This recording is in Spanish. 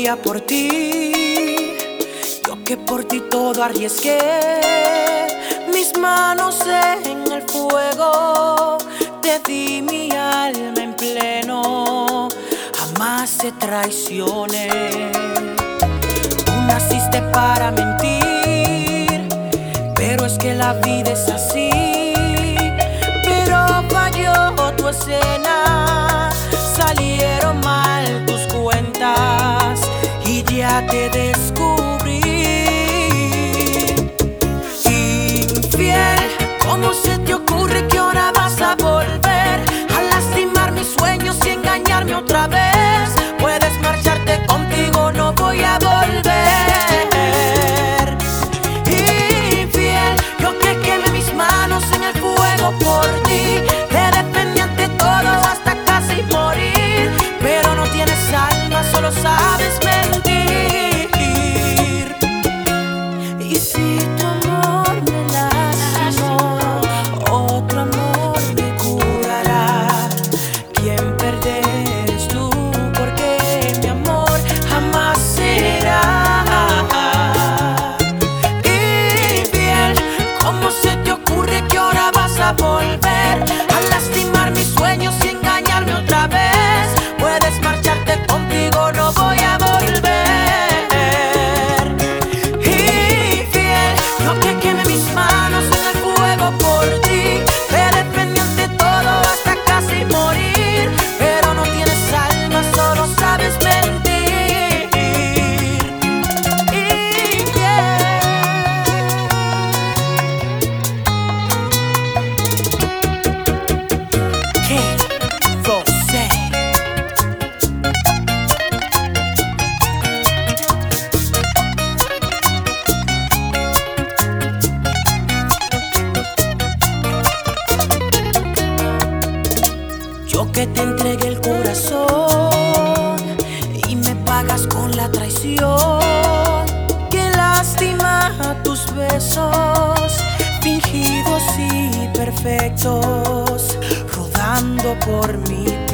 moría por ti, yo que por ti todo arriesgué, mis manos en el fuego, te di mi alma en pleno, jamás te traicioné. Tú naciste para mentir, pero es que la vida es así. Pero falló tu escena, salieron mal tus cuentas y ya te descubrí. Infiel, ¿cómo se te ocurre que ahora vas a volver a lastimar mis sueños y engañarme otra vez? Puedes marcharte, contigo no voy a volver. Infiel, yo que quemé mis manos en el fuego por ti, te defendí ante todo hasta casi morir, pero no tienes alma, solo sabes mentir. Y si tu amor me lastimó, otro amor me curará. ¿Quién perderás tú? Porque mi amor jamás será. Infiel, ¿cómo se te ocurre que ahora vas a volver a lastimar mis sueños y engañarme otra vez? Puedes marcharte, contigo no voy a volver. Infiel, yo que quemé mis manos en el fuego por ti, te defendí ante todo hasta casi morir, pero no tienes alma, solo sabes mentir. Infiel. Rosé. Yo que te entregué el corazón y me pagas con la traición. Qué lástima tus besos, fingidos y perfectos, rodando por mi